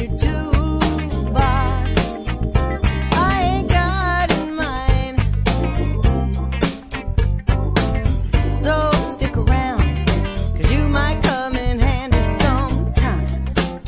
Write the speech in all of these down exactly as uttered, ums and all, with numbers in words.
your toolbox. I ain't got in mine. So stick around, 'cause you might come in handy sometime.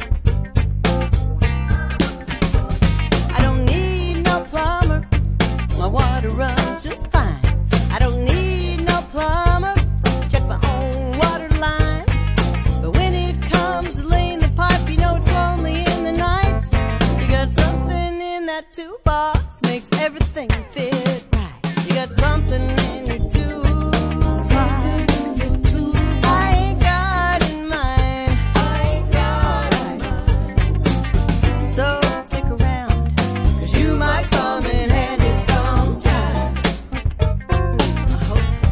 I don't need no plumber, my water runs just fine. I don't need no plumber, check my own water line. But when it comes to laying the pipe, you know it's lonely in the night. You got something in that toolbox, makes everything fit right. You got something in your toolbox. I ain't got in mine. I ain't got in mine. So stick around, 'cause you might come in handy sometime. I hope so.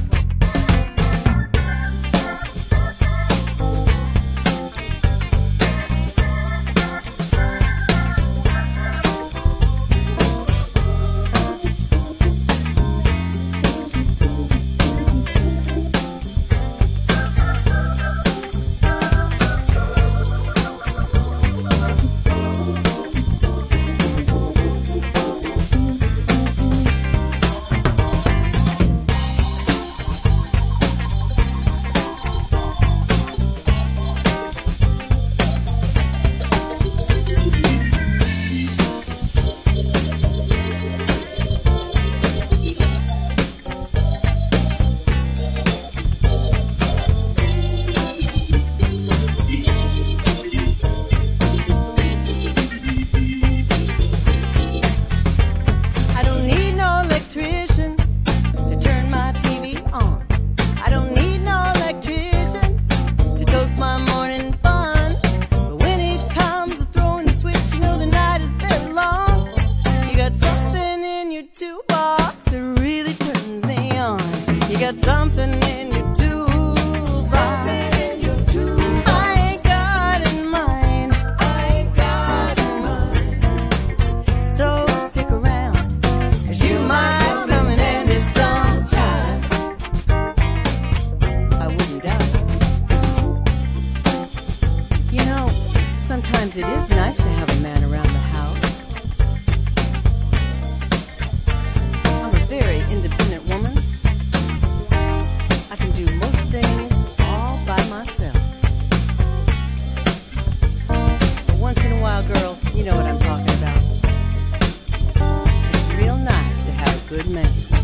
I don't need no electrician to turn my T V on. I don't need no electrician to toast my morning bun. But when it comes to throwing the switch, you know the night is very long. You got something in your toolbox that really turns me on. You got something in your toolbox. I ain't got in mine. I ain't got in mine. So stick around, 'cause you might come in handy sometime. I wouldn't doubt it. You know, sometimes it is nice to have a man around the house. I'm a very independent woman. I can do most things all by myself. But once in a while, girls, you know what I'm talking about. It's real nice to have a good man.